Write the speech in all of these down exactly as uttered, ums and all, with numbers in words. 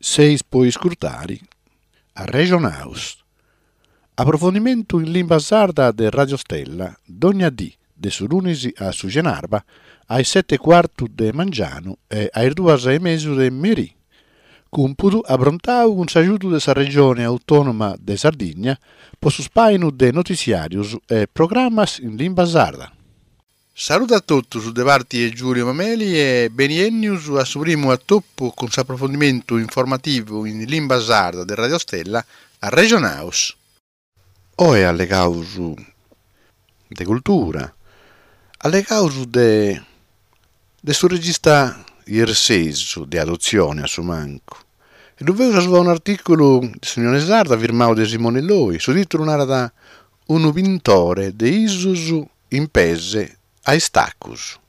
Seis puoi scrutare a Regionaus. Approfondimento in lingua sarda de Radio Stella, d'ogni dì, de surunisi a Sugenarba, ai sette e quarto de Mangiano e ai due e mezzo de Meri. Cumpudu abrontau un sajuto de sa regione autonoma de Sardigna, po su spainu de noticiarius e programmas in lingua sarda. Saluto a tutti su De Parti e Giulio Mameli e beniennius a su primo attoppo con su approfondimento informativo in lingua sarda de Radio Stella a Regionaus. O è alle cause de cultura, alle cause de, de su regista Iersesu de adozione a su manco. E dove su un articolo di signore sarda firmato de Simone Loi, su titolo narra un pintore de Isus in pese ai staccus.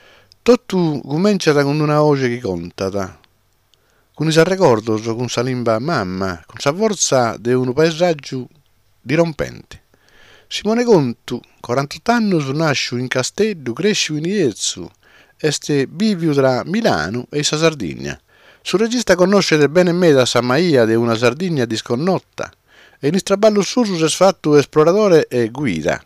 Tutto comincia con una voce che conta, con i ricordos, con sa limba mamma, con sa forza di un paesaggio dirompente. Simone Contu, quarantotto anni, nasce in Castello, cresce in Iezzu, este vive tra Milano e sa Sardegna. Sul regista conosce bene me da San Maia di una Sardegna disconnotta, e in straballo suo è fatto esploratore e guida.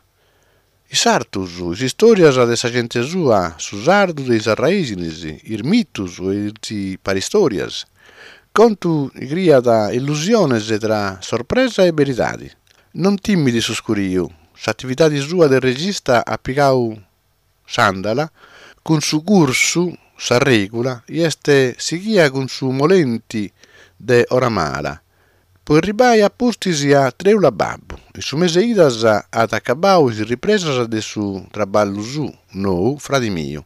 I sartus, i storias de sa gente sua, su sardu de sa raisinis, ir mitus e i paristorias. Contu i cria da illusiones tra sorpresa e veritadi. Non timidi su scuriu, s'attività di sua del regista appicau sandala, con su cursu, sa regula, este sighia con su molenti de oramala. Poi ribai appustisi a treula babbu, e su mese idas ad accabau si ripresas de su traballo su, nou, fradi mio.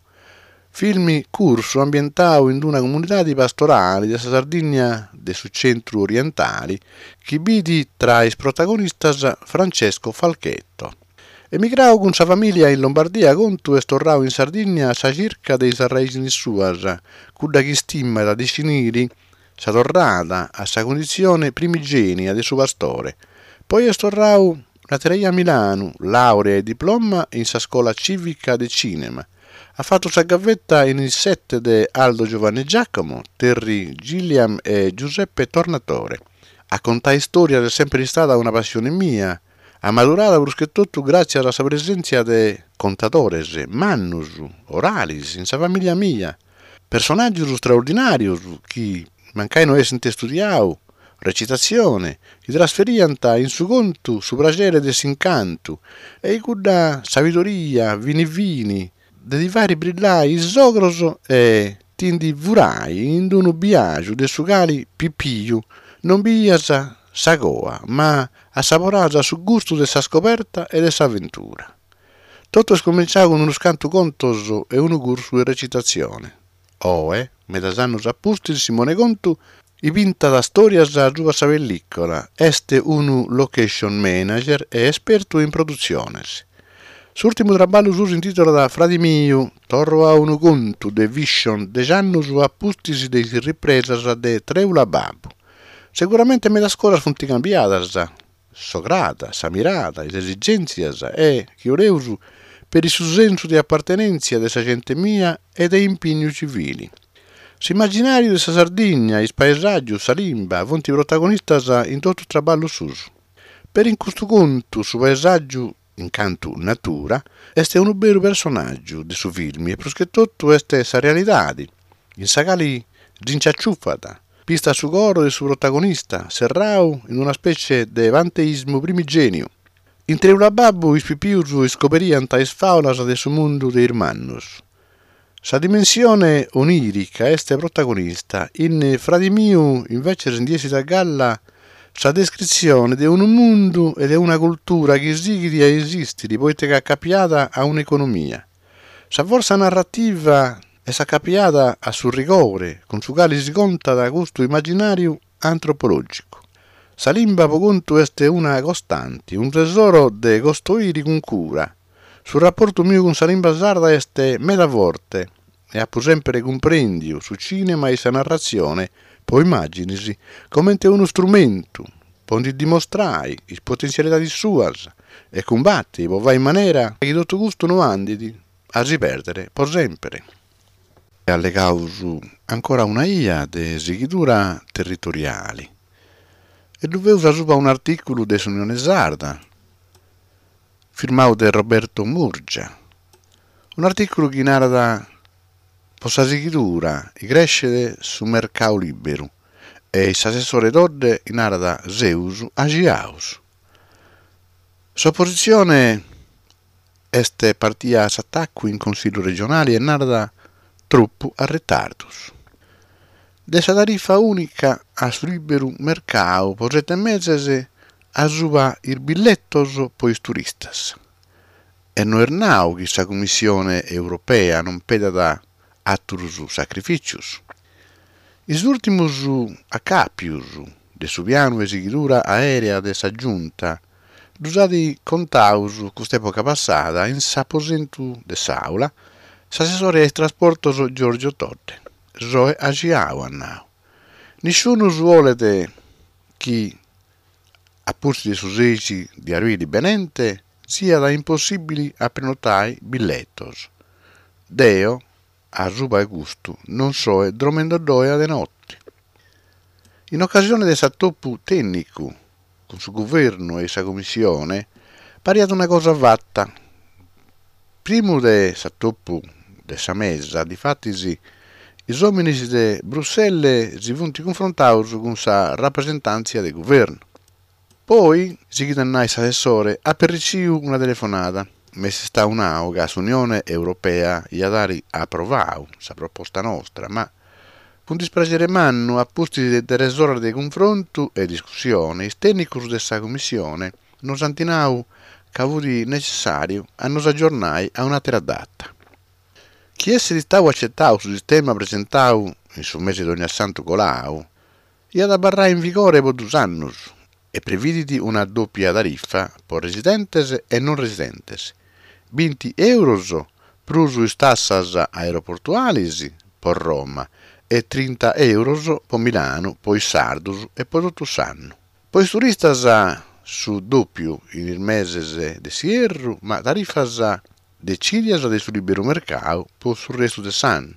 Filmi curso ambientau in una comunità di pastorali de sa Sardegna de su centro orientali, che vidi tra i protagonistas Francesco Falchetto. Emigrau con sa famiglia in Lombardia contu e storrau in Sardegna sa circa dei sa raisini suas, cudda chi stimma da deciniri sa torrata a sa condizione primigenia de su pastore. Poi estorrau una tereia a Milano, laurea e diploma in sa scuola civica de cinema. Ha fatto sa gavetta in il set de Aldo Giovanni Giacomo, Terry Gilliam e Giuseppe Tornatore. A contare storia è sempre stata una passione mia. Ha maturato bruschettotto grazie alla sua presenza de contatores, mannus, oralis, in sa famiglia mia. Personaggi straordinari che mancai non essente studiau, recitazione, i trasferianta in su contu su piacere de s'incantu, e i cudda savitoria, vini vini, de di vari brillai isogros e tindi vurai in un biagio de su cali pipiu, non biasa sagoa, ma assaporata su gusto de sa scoperta e de sa avventura. Tutto scominciava con uno scanto contoso e un corso di recitazione. Oe, medasanno appusti Simone Contu, i pinta da storia a giuva sa pellicola, este un location manager e esperto in produzione. S'ultimo traballo suo si intitola da Fradi Miu, torro a un conto de vision de anno su appustisi de ripresas de treula babu. Sicuramente me da scuola funti cambiatas, sograta, sa mirata, le esigenzias e, chioreusu, per il suo senso di appartenenza de sa gente mia e de impegni civili. S'immaginario de sa Sardegna, il paesaggio, sa limba, vonti protagonistas in tutto il traballo suo. Per in questo conto, su paesaggio, in canto natura, este un vero personaggio de su film e perché tutto este sa realidad. In sa cali ginciacciuffata, pista su coro de su protagonista, serrau in una specie de vanteismo primigenio. In treula babbu is pipius scoperiant is faulas de su mondo de irmannus. Sa dimensione onirica este protagonista, in Fradi Miu invece rendiesi da galla sa descrizione di un mondo e di una cultura che sigli a esistere, poiché capiata a un'economia. Sa forza narrativa è sa capiata a sul rigore, con su quale si conta da gusto immaginario antropologico. Sa limba po conto este una costante, un tesoro de costruire con cura. Sul rapporto mio con sa limba sarda este meda forte, e a sempre comprendio su cinema e sa narrazione, poi immaginisi come uno strumento, pondi dimostrai le potenzialità di suas, e combatti, po vai in maniera che tutto gusto non anditi a riperdere, per sempre. allegaus ancora una ia de sigidura territoriali. E doveus asuba un articolo de Unione Sarda, firmato de Roberto Murgia. Un articolo che narra possa sigidura e crescere su mercato libero e l'assessore Dodde narra Zeus agiaus. Sua posizione este partia s'attacco in consiglio regionale e narra troppo a retardus. Dessa tarifa unica a su libero mercato posete mezzese a suba il bigliettos po is turistas. E non è nau che sa Commissione europea non peda da atturus sacrificius. Is ultimus acapius de su piano e sigidura aerea de sa giunta d'usati contaus quest'epoca passata in s'aposentu de s'aula s'assessore ai trasportos Giorgio Todde. Zoe agiau annau. Nessuno volete chi a pursi di susegi di arrivi benente sia da impossibili a prenotare bigliettos. Deo, a suba e gusto, non so e dromendo doia de notte. In occasione del sattoppu tecnico con suo governo e sa commissione, pariata una cosa fatta. Primo de sattoppu de sa mesa, difatti si i uomini di Bruxelles si vunti confrontaus con sa rappresentanza del governo. Poi si chiedannai s'assessore a per ricevere una telefonata, ma si sta un'auga sull'Unione Europea e a dare approvau sa proposta nostra, ma con dispiacere manno a posti di teresora di confronto e discussione, i tecnici dessa commissione non santinau cavuti necessario a nos aggiornare a un'altra data. Chi essere stau accettau sul sistema presentau in su mese d'ogni santo colau, e ad abbarrare in vigore per due anni e previditi una doppia tariffa per residentes e non residentes, venti euros plus is tassas aeroportualis per Roma e trenta euros per Milano, poi Sardus e poi tutto sanno. Poi i turistas su doppio in il mese de Sierru, ma tariffas decidias de su libero mercato per sul resto del sanno.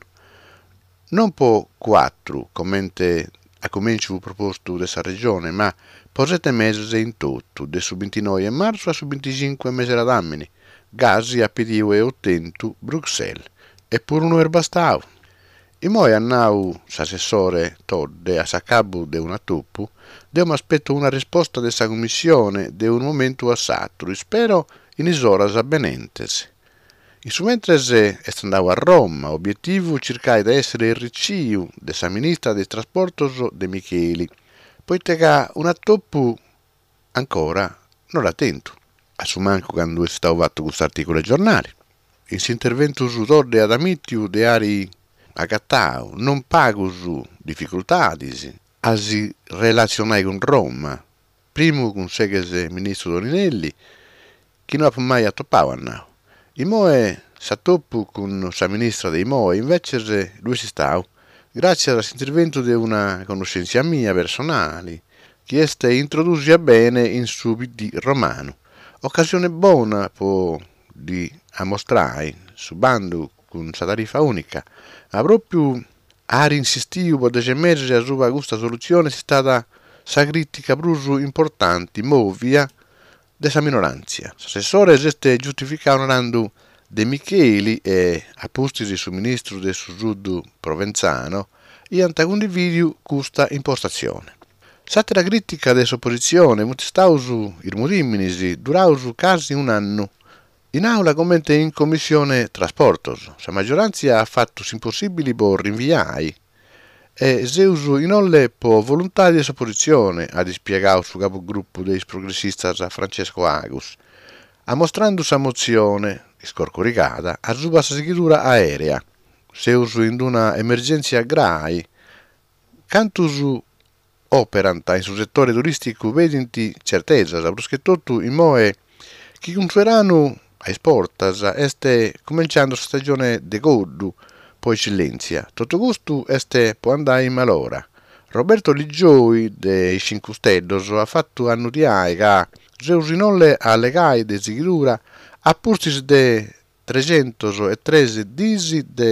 Non per quattro, commente a comincio proposto dessa regione, ma per sette mesi in tutto, de su ventinove marzo a su venticinque mesi ad ammini, gasi a pidiu e ottentu Bruxelles, e pur uno erbastau. I moi annau s'assessore Todde a sacabu de una tuppu, de un aspetto una risposta dessa commissione de un momento assatto, spero in isoras avvenentes. In su mentre est andau a Roma, obiettivo cercai di essere il ricciu dessa ministra dei trasportos de Micheli, poiché un toppu ancora non attento. A su manco quando è stato fatto questo articolo ai giornali. In s'intervento su Todde ad amittiu de ari agattau, non pago su difficoltadis, a si relazionai con Roma, primo con segese ministro Doninelli, che non ha mai attoppau annau. I moe s'attoppu con sa ministra dei moe, invece lui si stau, grazie all'intervento di una conoscenza mia personale, che este introduce bene in su P D romano. Occasione buona po di a mostrare su bando con sa tarifa unica, ma proprio a insistiu per dece mesi a sua questa soluzione è stata sa critica brusu importanti, movia dessa minoranza. L'assessore esiste giustificare onorando De Micheli e a posti su ministro del sud provenzano e anta condividiu questa impostazione. S'altra critica dell'opposizione mutistausu il mudiminis durausu quasi un anno in aula come in commissione trasportos. Sa maggioranza ha fatto impossibili per rinviare e Zeusu inolle po volontà di opposizione ha dispiegato su capogruppo dei progressistas Francesco Agus, a mostrando sa mozione scorcoricata a suba sa sigidura aerea, Zeusu in una emergenza grai, cantusu operanta in su settore turistico vedenti certezza, bruschettotu in moe che consuerano ai sportas este cominciando la stagione de goddu, poi silenzia. Tutto gusto este può andare in malora. Roberto Ligioi dei Cinque Stellos ha fatto annunciare che Zeusinolle allegai de sigidura a pursis de trecentotredici disi de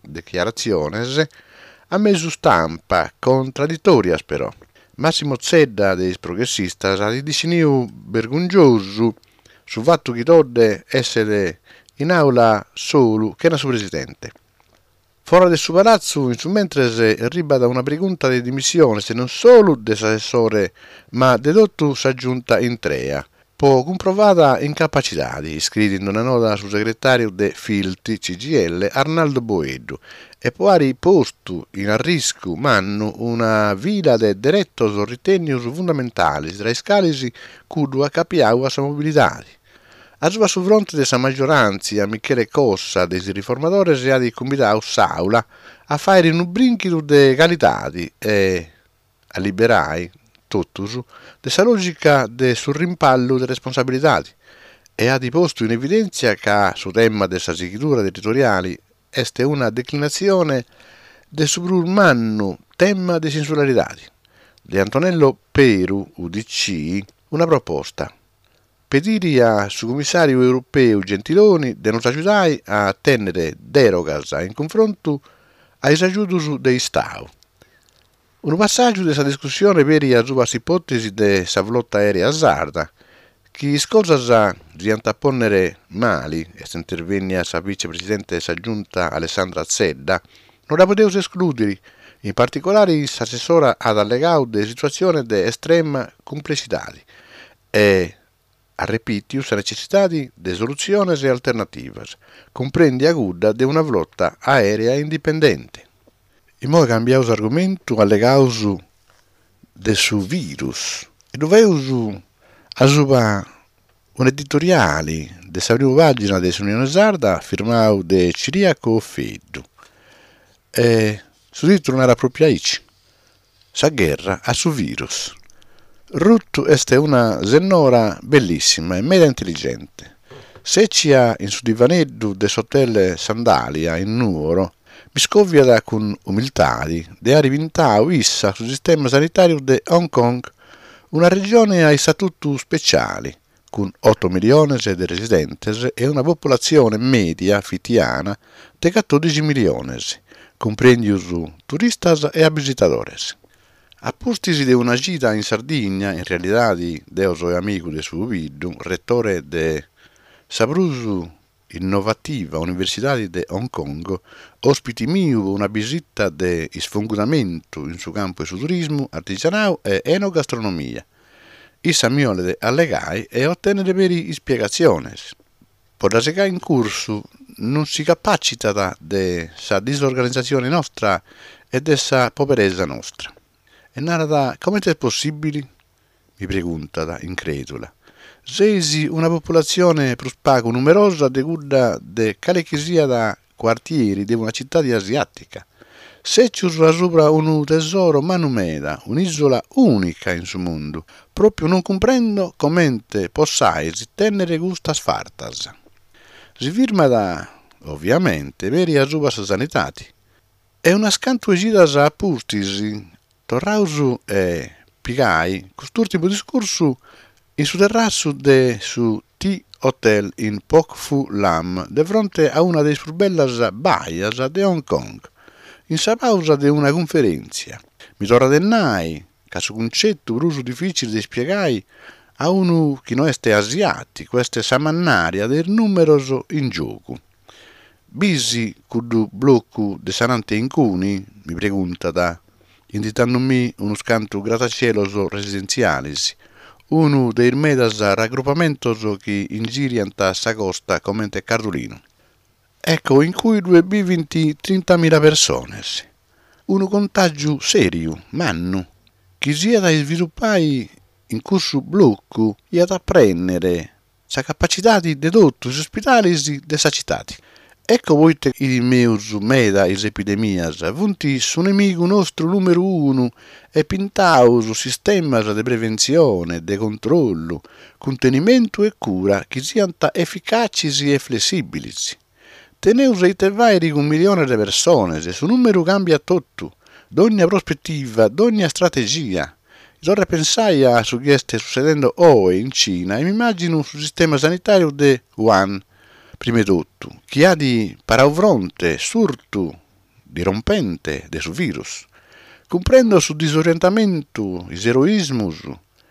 dichiarazioni a mezzo stampa contraddittorias però. Massimo Zedda dei progressistas ha ridisegnato vergognoso sul fatto che dovrebbe essere in aula solo che era suo presidente. Fuori del suo palazzo, in su mentre si arriva da una pregunta di dimissione, se non solo dell'assessore, ma di tutta sa giunta in trea, po' comprovata incapacità, iscritti in una nota sul segretario de Filti C G L Arnaldo Boedo, e poi posto in rischio manno una vila de direttos ritenius fondamentali tra i scalisi cudo a capiau a sa mobilità. A sua su fronte della maggioranza, a Michele Cossa, dei riformatori, si ha di convitato Saula a fare un brinchito di qualità e a liberare tutto della logica del surrimpallo delle responsabilità e ha posto in evidenza che sul tema della sicurezza territoriale è una declinazione del suburmano tema di sensularità. Di Antonello Peru, U D C, una proposta. Pedire al suo commissario europeo Gentiloni di non aiutare a tenere derogas in confronto ai aiuti dei Stati. Un passaggio di questa discussione per la sua ipotesi di sa flotta aerea sarda, che scosa di antapponere mali, e se intervenne sa vicepresidente della giunta Alessandra Zedda, non la potevo escludere, in particolare l'assessora ad allegato di situazioni di estrema complessità e a repitius la necessità di soluzioni e alternative, comprendi aguda di una flotta aerea indipendente. In modo cambiato argomento allegato del suo virus e doveus a suba un editoriale della prima pagina dell'Unione Sarda firmato da Ciriaco Feddu. E su titolo non era proprio aici. Sa guerra a su virus. Ruth è una senora bellissima e mega intelligente. Se ci ha in su divaneddu de hotel Sandalia in Nuoro, mi scovia con umiltà di ha rivintau issa sul sistema sanitario di Hong Kong, una regione a statuto speciali, con otto milioni di residenti e una popolazione media fitiana di quattordici milioni, comprendius turistas e visitadores. A postisi di una gita in Sardegna, in realtà di Deus e amico de suo viddu, rettore de Sabrusu Innovativa Università di Hong Kong, ospiti mio una visita di sfondamento in suo campo su turismo, artigianato e enogastronomia. Issa miole de allegai e ottenere veri spiegazioni. Per la sega in corso non si capacita de sa disorganizzazione nostra e de sa poverezza nostra. E narra come è possibile? Mi pregunta incredula. Sesi una popolazione prospago numerosa deguda de calechesia da quartieri di una città asiatica. Se ci sopra un tesoro manumeda, un'isola unica in suo mondo, proprio non comprendo come possai tenere gustas fartas. Si firma da, ovviamente, veri a subas sanitati. È una scantuesida a pustisi, torrausu e pigai, quest'ultimo discorso in su terrazzo de su T-Hotel in Pok Fu Lam, de fronte a una delle più belle baias di Hong Kong, in sa pausa di una conferenza. Mi torna dennai, che su concetto bruso difficile di spiegare a uno che non è asiatico, questa samannaria del numeroso in gioco. Bisi cudu blocco de sanante incuni, mi pregunta da, indicandomi uno scanto grattacielos residenzialis, uno dei medas raggruppamentos che ingirianta sa costa come Cardulino. Ecco, in cui due vivono trentamila persone. Un contagio serio, manno, che sia da sviluppare in questo blocco e ad apprendere la capacità di tutti gli ospitali della città. Ecco voi i meus meda is epidemias, vunti su nemico nostro numero uno e pintau su sistema di prevenzione, di controllo, contenimento e cura che siano efficaci e flessibili. Teneus e tevairi un milione di persone, e su numero cambia tutto, d'ogni prospettiva, d'ogni strategia. Ora pensai a su che sta succedendo oggi in Cina e mi immagino sul sistema sanitario di Wuhan, prima di tutto, che ha di paravronte surto dirompente de su virus. Comprendo su disorientamento, is eroismus,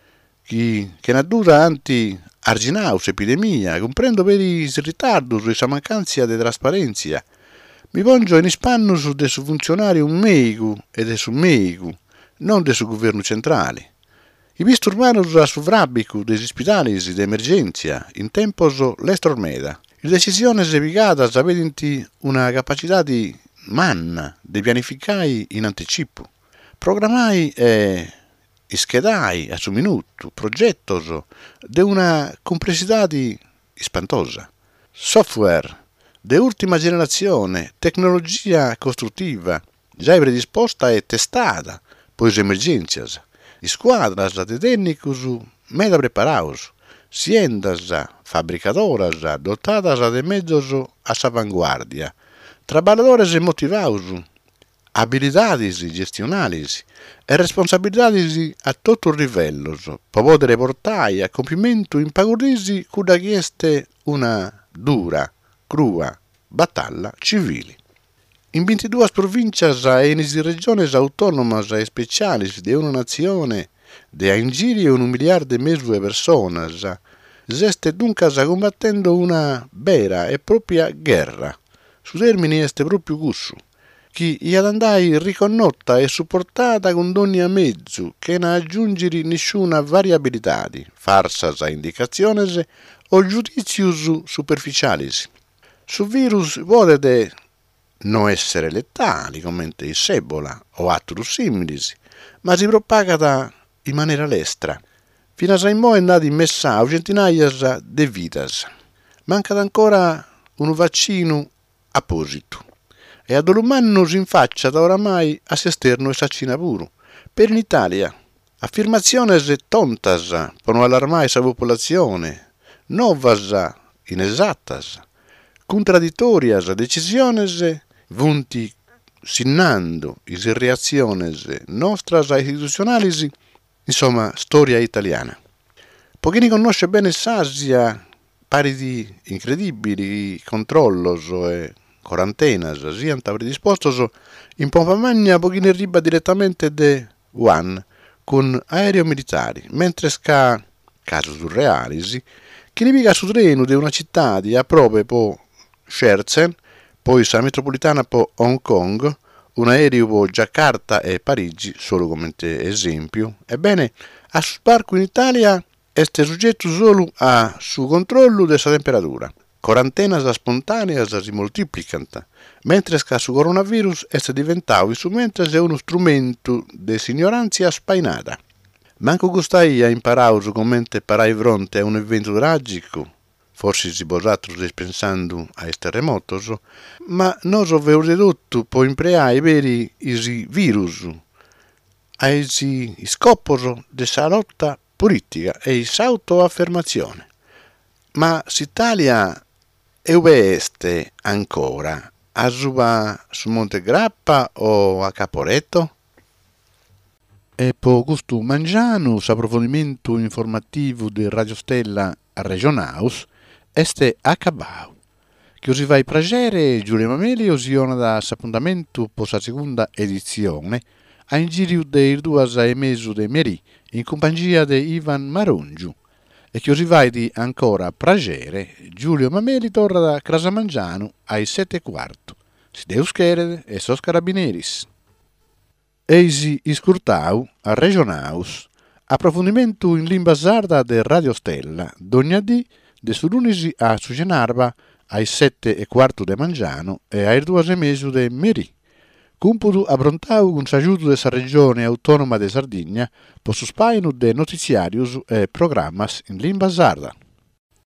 che, che natura anti arginaus epidemia, comprendo per is ritardus e sa mancanza de trasparenza. Mi pongio in ispannus de su funzionario meigu e de su meigu, non de su governo centrale. I visto urbanos a su vrabicu des ospitalis de emergenza, in tempos l'estormeda. Le decisioni epigadas aventi una capacità di manna de pianificare in anticipo. Programai e schedai a su minuto progettos de una complessità espantosa. Software de ultima generazione, tecnologia costruttiva, già predisposta e testata per le emergenze. Squadras de técnicos meda preparados, siendas fabricadoras dotadas de mezos a sa vanguardia, trabalhadores motivados, habilidades gestionales e responsabilidades a todos os livellos, per poter portare a compimento in pagodesi cuda chieste una dura, crua battaglia civile. In ventidue provincias e in regiones autonomas e specialis de una nazione de a in giro un miliardo e mezzo de personas, s'este duncas combattendo una vera e propria guerra. Su termine este proprio cussu, chi ad andai riconnotta e supportata con ogni mezzo, che non aggiungere nessuna variabilità, farsas a indicazioni o giudizius superficialis. Su virus potete non essere letali, come il sebola o altri simili, ma si propaga in maniera lestra. Fino a mo' è andato in messaggio centinaia di vidas. Manca ancora un vaccino apposito. E ad l'umano si infaccia da oramai a se esterno e saccina puro. Per in Italia, affermazioni tontas per non allarmare la popolazione, novas inesattas, contraddittorias decisiones vunti sinnando is reaziones nostras istituzionali, insomma, storia italiana. Pochi ne conosce bene s'Asia, pari di incredibili controllos e quarantenas, siano predispostos in pompa magna pochi ne arriba direttamente de Wuhan con aereo militari, mentre sca, caso surrealis, che ne piga su treno di una città di a proprio po Shenzhen, poi la metropolitana per Hong Kong, un aereo per Giacarta e Parigi, solo come esempio. Ebbene, a sbarco in Italia è soggetto solo a su controllo della temperatura. Quarantenas spontaneas si moltiplicano, mentre che su coronavirus è diventato mentre è uno strumento di ignoranza spainata. Manco gustai a imparare come parai fronte a un evento tragico, forse si posatros pensando ai terremotos, ma nos aveu dedotto po impreare veri isi virus, ai scopos de sa lotta politica e is autoaffermazione. Ma s'Italia eubeste ancora a suba su Monte Grappa o a Caporetto? E po gusto mangiano, s'approfondimento informativo di Radio Stella Regionaus, este acabau. Che si vai pragere, Giulio Mameli osiona da s'appuntamento per la seconda edizione a in giro dei due e mezzo de Meri in compagnia di Ivan Marongiu e che si vai di ancora pragere, Giulio Mameli torna da Crasamangiano ai sette e quarto. Si deus cherede e sos carabineris. Eisi iscurtau a Regionaus, approfondimento in lingua sarda de Radio Stella, d'ogni dì de su lunisi a Sugenarba ai sette e quarto de Mangiano e ai due e mezzo de Meri. Cumpudu abbrontau con s'aiuto de sa regione autonoma de Sardegna per su spainu de notiziarius e programmas in lingua sarda.